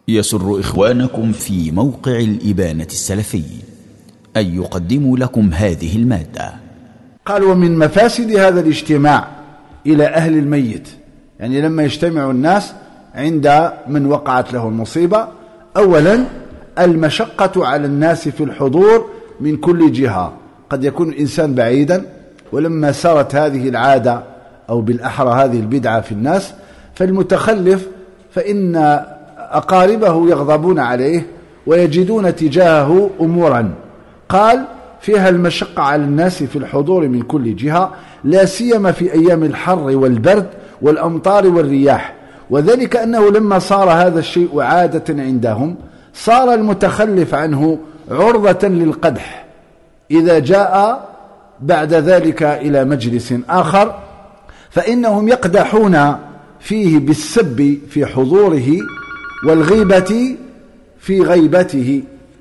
يسر إخوانكم في موقع الإبانة السلفي أن يقدموا لكم هذه المادة. قال: ومن مفاسد هذا الاجتماع إلى أهل الميت، يعني لما يجتمع الناس عند من وقعت له المصيبة، أولا المشقة على الناس في الحضور من كل جهة. قد يكون الإنسان بعيدا، ولما سارت هذه العادة أو بالأحرى هذه البدعة في الناس، فالمتخلف فإن أقاربه يغضبون عليه ويجدون تجاهه أمورا. قال: فيها المشقة على الناس في الحضور من كل جهة، لا سيما في أيام الحر والبرد والأمطار والرياح، وذلك أنه لما صار هذا الشيء عادة عندهم، صار المتخلف عنه عرضة للقدح إذا جاء بعد ذلك إلى مجلس آخر، فإنهم يقدحون فيه بالسب في حضوره والغيبة في غيبته.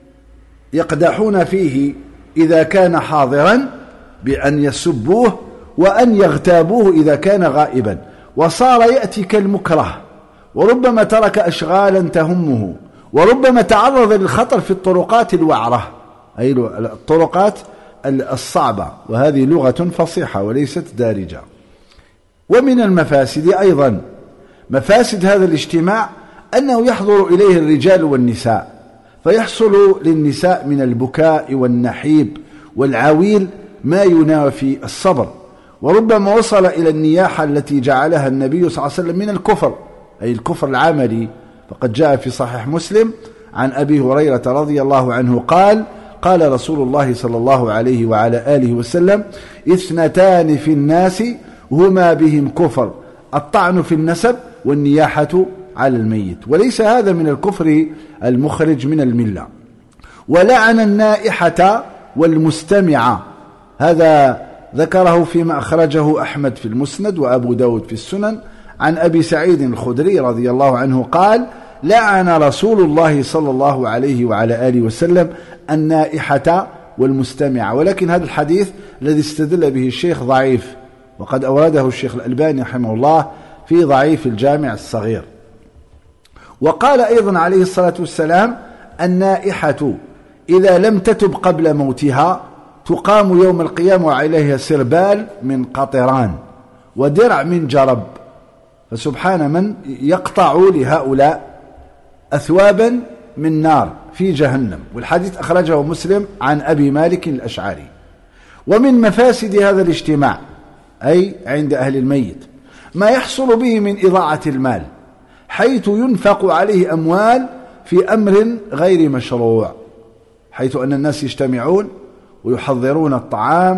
يقدحون فيه إذا كان حاضرا بأن يسبوه، وأن يغتابوه إذا كان غائبا، وصار يأتي كالمكره، وربما ترك أشغالا تهمه، وربما تعرض للخطر في الطرقات الوعرة، أي الطرقات الصعبة، وهذه لغة فصيحة وليست دارجة. ومن المفاسد أيضا، مفاسد هذا الاجتماع أنه يحضر إليه الرجال والنساء، فيحصل للنساء من البكاء والنحيب والعويل ما ينافي الصبر، وربما وصل إلى النياحة التي جعلها النبي صلى الله عليه وسلم من الكفر، أي الكفر العملي. فقد جاء في صحيح مسلم عن أبي هريرة رضي الله عنه قال: قال رسول الله صلى الله عليه وعلى آله وسلم: اثنتان في الناس هما بهم كفر، الطعن في النسب والنياحة على الميت. وليس هذا من الكفر المخرج من الملة. ولعن النائحة والمستمعة، هذا ذكره فيما أخرجه أحمد في المسند وأبو داود في السنن عن أبي سعيد الخدري رضي الله عنه قال: لعن رسول الله صلى الله عليه وعلى آله وسلم النائحة والمستمعة. ولكن هذا الحديث الذي استدل به الشيخ ضعيف، وقد أورده الشيخ الألباني رحمه الله في ضعيف الجامع الصغير. وقال أيضا عليه الصلاة والسلام: النائحة إذا لم تتب قبل موتها تقام يوم القيامة وعليها سربال من قطران ودرع من جرب. فسبحان من يقطع لهؤلاء أثوابا من نار في جهنم. والحديث أخرجه مسلم عن أبي مالك الأشعري. ومن مفاسد هذا الاجتماع، أي عند أهل الميت، ما يحصل به من إضاعة المال، حيث ينفق عليه أموال في أمر غير مشروع، حيث أن الناس يجتمعون ويحضرون الطعام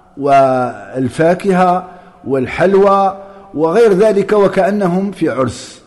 والفاكهة والحلوى وغير ذلك وكأنهم في عرس،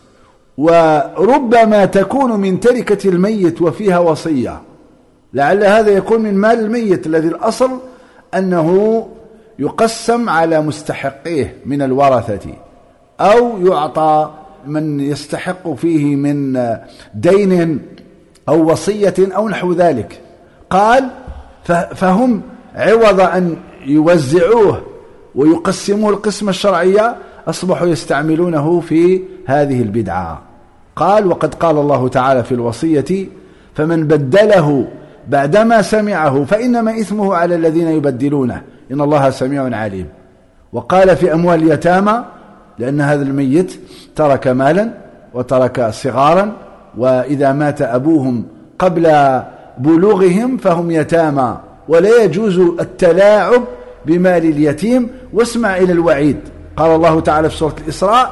وربما تكون من تركة الميت وفيها وصية، لعل هذا يكون من مال الميت الذي الأصل أنه يقسم على مستحقيه من الورثة، أو يعطى من يستحق فيه من دين أو وصية أو نحو ذلك. قال: فهم عوض أن يوزعوه ويقسموه القسمة الشرعية أصبحوا يستعملونه في هذه البدعة. قال: وقد قال الله تعالى في الوصية: فمن بدله بعدما سمعه فإنما إثمه على الذين يبدلونه إن الله سميع عليم. وقال في أموال اليتامى، لأن هذا الميت ترك مالا وترك صغارا، وإذا مات أبوهم قبل بلوغهم فهم يتامى، ولا يجوز التلاعب بمال اليتيم. واسمع إلى الوعيد، قال الله تعالى في سورة الإسراء: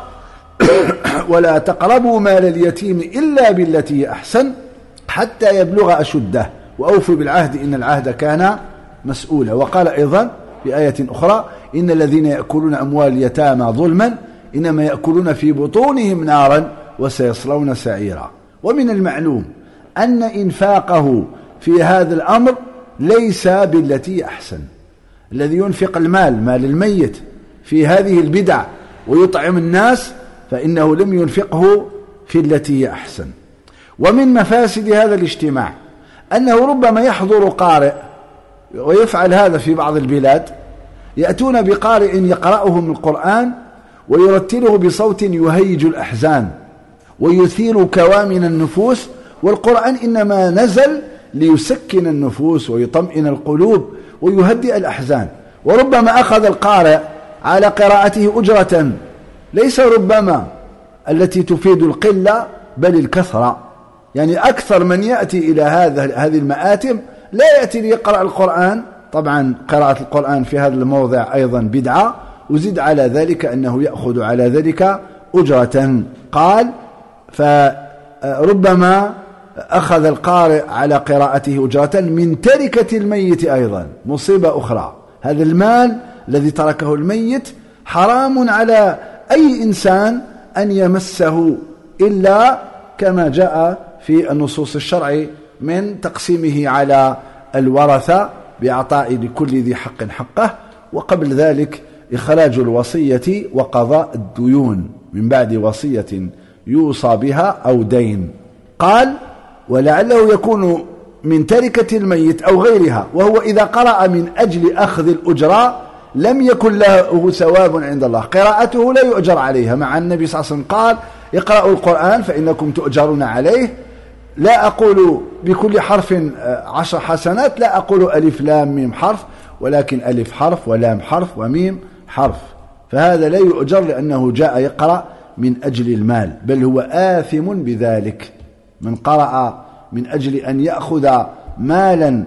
ولا تقربوا مال اليتيم إلا بالتي هي أحسن حتى يبلغ أشده وأوفوا بالعهد إن العهد كان مسؤولا. وقال أيضا في آية أخرى: إن الذين يأكلون أموال اليتامى ظلما إنما يأكلون في بطونهم نارا وسيصلون سعيرا. ومن المعلوم أن إنفاقه في هذا الأمر ليس بالتي أحسن. الذي ينفق مال الميت في هذه البدع ويطعم الناس فإنه لم ينفقه في التي هي أحسن. ومن مفاسد هذا الاجتماع أنه ربما يحضر قارئ، ويفعل هذا في بعض البلاد، يأتون بقارئ يقرأهم القرآن ويرتله بصوت يهيج الأحزان ويثير كوامن النفوس والقرآن إنما نزل ليسكن النفوس ويطمئن القلوب ويهدئ الأحزان. وربما أخذ القارئ على قراءته أجرة، ليس ربما التي تفيد القلة بل الكثرة، يعني أكثر من يأتي إلى هذه المآتم لا يأتي ليقرأ القرآن. طبعا قراءة القرآن في هذا الموضع أيضا بدعة، وزد على ذلك أنه يأخذ على ذلك أجرة. قال فربما أخذ القارئ على قراءته أجرة من تركة الميت، أيضا مصيبة أخرى. هذا المال الذي تركه الميت حرام على أي إنسان أن يمسه إلا كما جاء في النصوص الشرع من تقسيمه على الورثة بإعطاء لكل ذي حق حقه، وقبل ذلك إخراج الوصية وقضاء الديون من بعد وصية يوصى بها أو دين. قال ولعله يكون من تركة الميت أو غيرها، وهو إذا قرأ من أجل أخذ الأجرة لم يكن له ثواب عند الله، قراءته لا يؤجر عليها، مع النبي صلى الله عليه وسلم قال اقرأوا القرآن فإنكم تؤجرون عليه. لا أقول بكل حرف 10 حسنات، لا أقول ألف لام ميم حرف، ولكن ألف حرف ولام حرف وميم حرف، فهذا لا يؤجر لأنه جاء يقرأ من أجل المال، بل هو آثم بذلك. من قرأ من أجل أن يأخذ مالا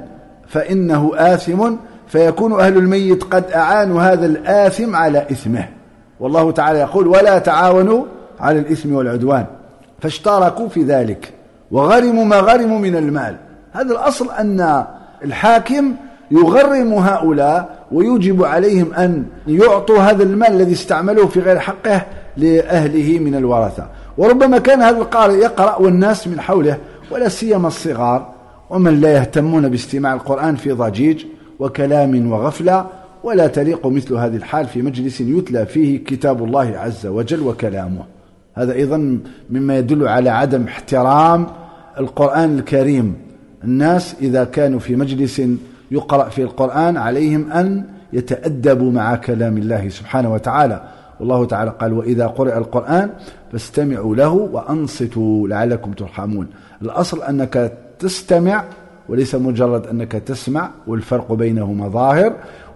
فإنه آثم، فيكون أهل الميت قد أعانوا هذا الآثم على إثمه. والله تعالى يقول ولا تعاونوا على الإثم والعدوان، فاشتركوا في ذلك وغرموا ما غرموا من المال. هذا الأصل أن الحاكم يغرم هؤلاء ويوجب عليهم أن يعطوا هذا المال الذي استعملوه في غير حقه لأهله من الورثة. وربما كان هذا القارئ يقرأ والناس من حوله ولا سيما الصغار ومن لا يهتمون باستماع القرآن في ضجيج وكلام وغفلة، ولا تليق مثل هذه الحال في مجلس يتلى فيه كتاب الله عز وجل وكلامه. هذا أيضا مما يدل على عدم احترام القرآن الكريم. الناس إذا كانوا في مجلس يقرأ في القرآن عليهم أن يتأدبوا مع كلام الله سبحانه وتعالى. والله تعالى قال وإذا قرئ القرآن فاستمعوا له وأنصتوا لعلكم ترحمون. الأصل أنك تستمع وليس مجرد أنك تسمع، والفرق بينهما ظاهر،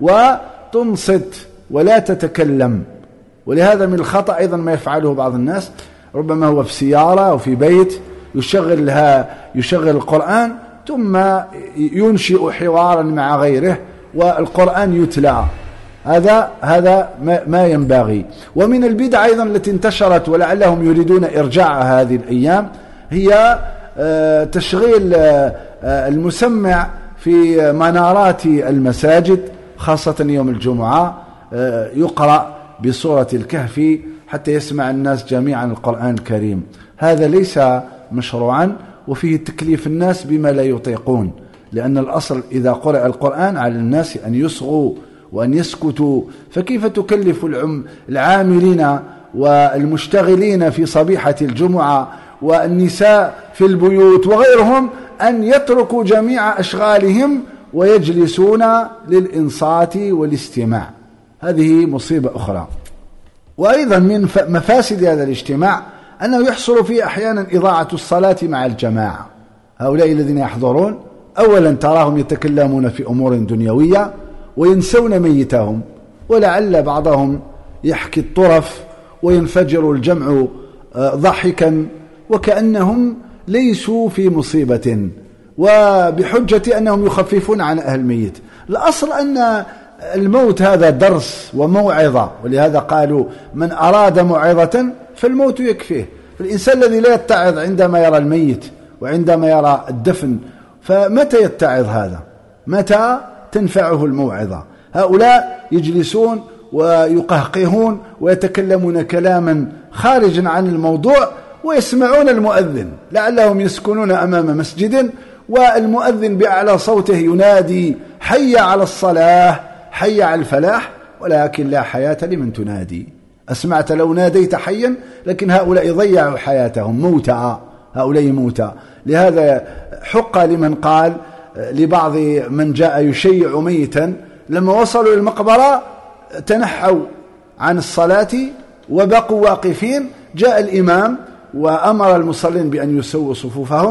وتنصت ولا تتكلم. ولهذا من الخطأ أيضا ما يفعله بعض الناس، ربما هو في سيارة أو في بيت يشغل القرآن ثم ينشئ حوارا مع غيره والقرآن يتلى. هذا ما ينبغي. ومن البدع أيضا التي انتشرت ولعلهم يريدون إرجاعها هذه الأيام هي تشغيل المسمع في منارات المساجد خاصة يوم الجمعة، يقرأ بسورة الكهف حتى يسمع الناس جميعا القرآن الكريم. هذا ليس مشروعا وفيه تكليف الناس بما لا يطيقون، لأن الأصل إذا قرأ القرآن على الناس أن يصغوا وأن يسكتوا، فكيف تكلف العاملين والمشتغلين في صبيحة الجمعة والنساء في البيوت وغيرهم أن يتركوا جميع أشغالهم ويجلسون للإنصات والاستماع؟ هذه مصيبة أخرى. وأيضا من مفاسد هذا الاجتماع أنه يحصل فيه أحيانا إضاعة الصلاة مع الجماعة. هؤلاء الذين يحضرون أولا تراهم يتكلمون في أمور دنيوية وينسون ميتهم، ولعل بعضهم يحكي الطرف وينفجر الجمع ضحكا وكأنهم ليسوا في مصيبة، وبحجة أنهم يخففون عن أهل الميت. الأصل أن الموت هذا درس وموعظة، ولهذا قالوا من أراد موعظة فالموت يكفيه. فالإنسان الذي لا يتعظ عندما يرى الميت وعندما يرى الدفن، فمتى يتعظ هذا؟ متى تنفعه الموعظة؟ هؤلاء يجلسون ويقهقهون ويتكلمون كلاما خارجا عن الموضوع ويسمعون المؤذن، لعلهم يسكنون أمام مسجد والمؤذن بأعلى صوته ينادي حي على الصلاة حي على الفلاح، ولكن لا حياة لمن تنادي. أسمعت لو ناديت حيا، لكن هؤلاء ضيعوا حياتهم، موتى، هؤلاء موتى. لهذا حق لمن قال لبعض من جاء يشيع ميتا لما وصلوا المقبرة تنحوا عن الصلاة وبقوا واقفين، جاء الإمام وأمر المصلين بأن يسووا صفوفهم،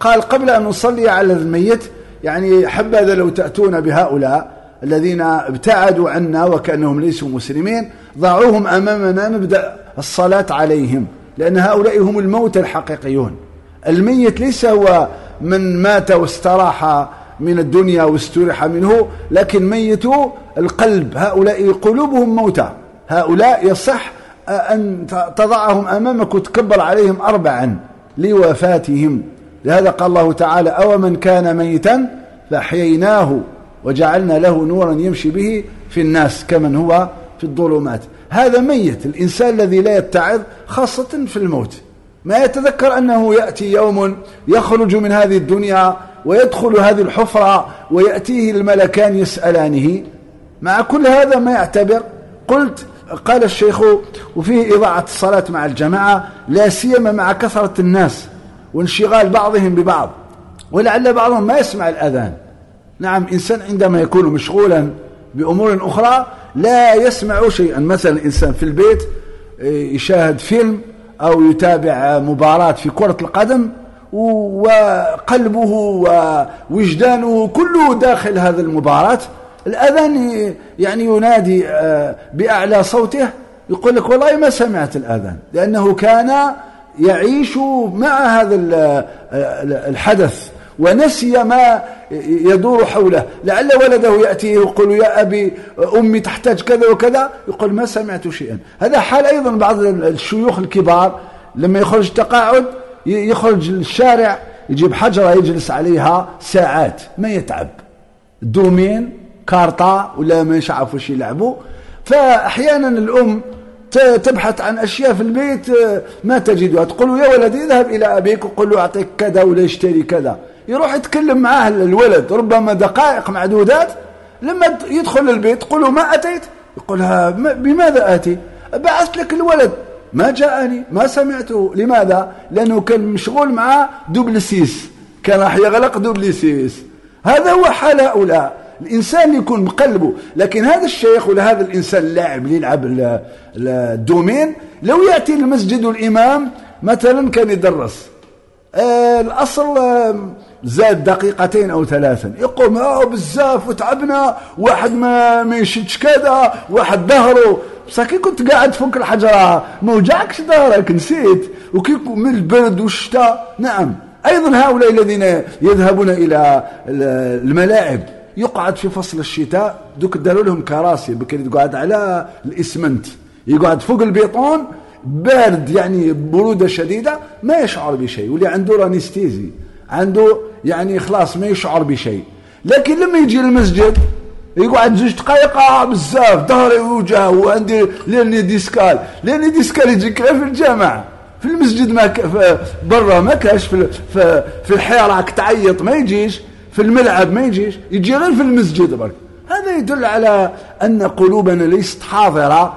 قال قبل أن نصلي على الميت يعني حبذا لو تأتون بهؤلاء الذين ابتعدوا عنا وكأنهم ليسوا مسلمين، ضعوهم أمامنا نبدأ الصلاة عليهم، لأن هؤلاء هم الموتى الحقيقيون. الميت ليس هو من مات واستراح من الدنيا واستريح منه، لكن ميت القلب، هؤلاء قلوبهم موتى، هؤلاء يصح أن تضعهم أمامك وتكبر عليهم 4 لوفاتهم. لهذا قال الله تعالى: أو من كان ميتا فأحييناه وجعلنا له نورا يمشي به في الناس كمن هو في الظلمات. هذا ميت، الإنسان الذي لا يتعظ خاصة في الموت، ما يتذكر أنه يأتي يوم يخرج من هذه الدنيا ويدخل هذه الحفرة ويأتيه الملكان يسألانه. مع كل هذا ما يعتبر. قال الشيخ: وفيه إضاعة الصلاة مع الجماعة، لا سيما مع كثرة الناس وانشغال بعضهم ببعض، ولعل بعضهم ما يسمع الأذان. نعم، إنسان عندما يكون مشغولا بأمور أخرى لا يسمع شيئا. مثلا الإنسان في البيت يشاهد فيلم أو يتابع مباراة في كرة القدم وقلبه ووجدانه كله داخل هذه المباراة، الأذان يعني ينادي بأعلى صوته، يقول لك والله ما سمعت الأذان، لأنه كان يعيش مع هذا الحدث ونسي ما يدور حوله. لعل ولده يأتيه يقول: يا أبي أمي تحتاج كذا وكذا، يقول: ما سمعت شيئا. هذا حال أيضا بعض الشيوخ الكبار، لما يخرج تقاعد يخرج الشارع يجيب حجرة يجلس عليها ساعات ما يتعب، دومين كارطة ولا ما يعرفوا وش يلعبوا. فأحيانا الأم تبحث عن أشياء في البيت ما تجدها، تقول له: يا ولدي اذهب إلى أبيك وقل له أعطيك كذا ولا يشتري كذا. يروح يتكلم معاه الولد ربما دقائق معدودات، لما يدخل البيت تقول له: ما أتيت؟ يقولها: بماذا آتي؟ بعثت لك الولد ما جاءني، ما سمعته. لماذا؟ لأنه كان مشغول مع دوبلسيس، كان راح يغلق دوبلسيس. هذا هو حال هؤلاء، الإنسان يكون بقلبه. لكن هذا الشيخ ولا هذا الإنسان اللاعب اللي يلعب الدومين، لو يأتي المسجد والإمام مثلا كان يدرس الأصل زاد 2 أو 3 دقائق، يقوم بزاف وتعبنا، واحد ما يشدش كذا، واحد ظهره مساكين، كنت قاعد فوق الحجرة ما وجعكش ظهرك، نسيت، وكيف من البرد والشتاء. نعم، أيضا هؤلاء الذين يذهبون إلى الملاعب يقعد في فصل الشتاء، دوك داروا لهم كراسي بكري يقعد على الإسمنت، يقعد فوق البيطون بارد، يعني برودة شديدة، ما يشعر بشيء، واللي عنده رانيستيزي عنده يعني خلاص ما يشعر بشيء. لكن لما يجي المسجد يقعد 2 دقائق بزاف، ظهري ووجهه، وعندي لاني ديسكال يجي في الجامع، في المسجد ما برا ما كاش، في الحياة راك تعيط ما يجيش، في الملعب ما يجيش، يجي غير في المسجد برك. هذا يدل على أن قلوبنا ليست حاضرة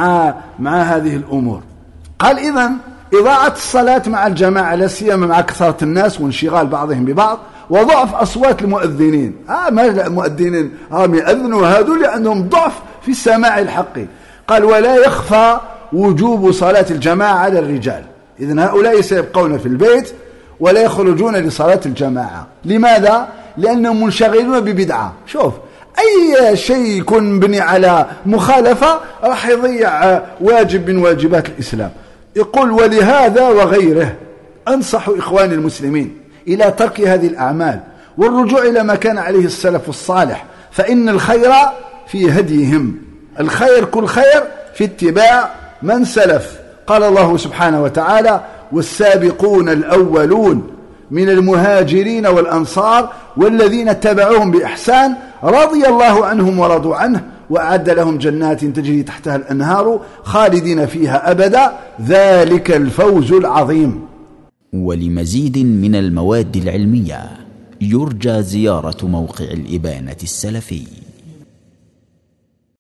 مع هذه الأمور. قال: إذن إضاعة الصلاة مع الجماعة لا سيما مع كثرة الناس وانشغال بعضهم ببعض، وضعف أصوات المؤذنين. ما المؤذنين يأذنوا هذول عندهم ضعف في السماع الحقي. قال: ولا يخفى وجوب صلاة الجماعة على الرجال. إذن هؤلاء سيبقون في البيت ولا يخرجون لصلاة الجماعة. لماذا؟ لأنهم منشغلون ببدعة. شوف، أي شيء يكون مبني على مخالفة راح يضيع واجب من واجبات الإسلام. يقول: ولهذا وغيره أنصح إخواني المسلمين إلى ترك هذه الأعمال والرجوع إلى ما كان عليه السلف الصالح، فإن الخير في هديهم. الخير كل خير في اتباع من سلف. قال الله سبحانه وتعالى: والسابقون الأولون من المهاجرين والأنصار والذين اتبعوهم بإحسان رضي الله عنهم ورضوا عنه وأعد لهم جنات تجري تحتها الأنهار خالدين فيها أبدا ذلك الفوز العظيم. ولمزيد من المواد العلمية يرجى زيارة موقع الإبانة السلفي.